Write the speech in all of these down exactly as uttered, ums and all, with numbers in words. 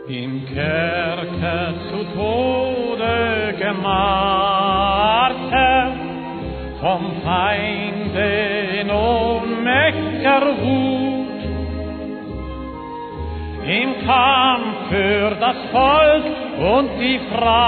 Im Kerker zu Tode gemartert, vom Feinde in ohnmächtiger Wut. Im Kampf für das Volk und die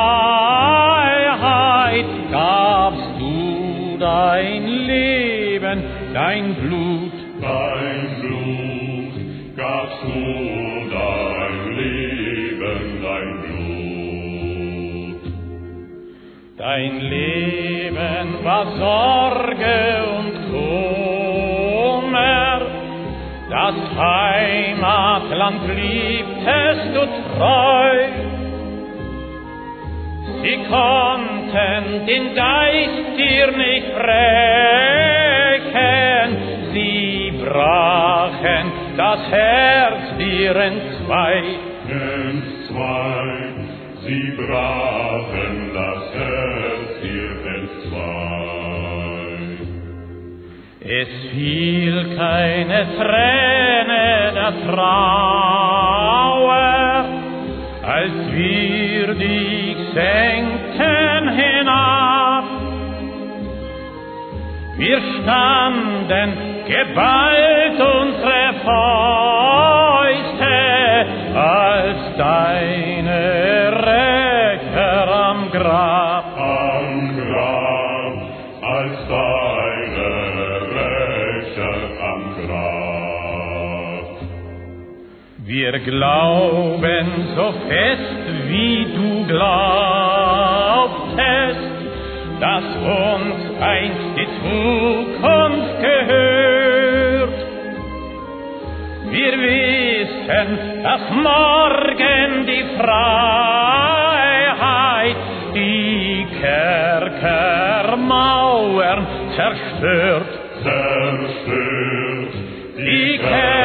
Freiheit gabst du dein Leben, dein Blut. Dein Blut gabst du, dein Leben, dein Blut. Dein Leben war Sorge und Kummer, das Heimatland liebtest du treu. Sie konnten den Geist dir nicht brechen, sie brachen das Herz dir entzwei. Entzwei, sie brachen das Herz dir entzwei. Es fiel keine Träne der Trauer, als wir dich senkten hinab. Wir standen geballt unsere Fäuste, als deine Rächer am Grab. Am Grab, als deine Rächer am Grab. Wir glauben so fest, wie du glaubtest, dass uns einst die Zukunft gehört. Wir wissen, dass morgen die Freiheit die Kerkermauern zerstört. Zerstört Die Kerker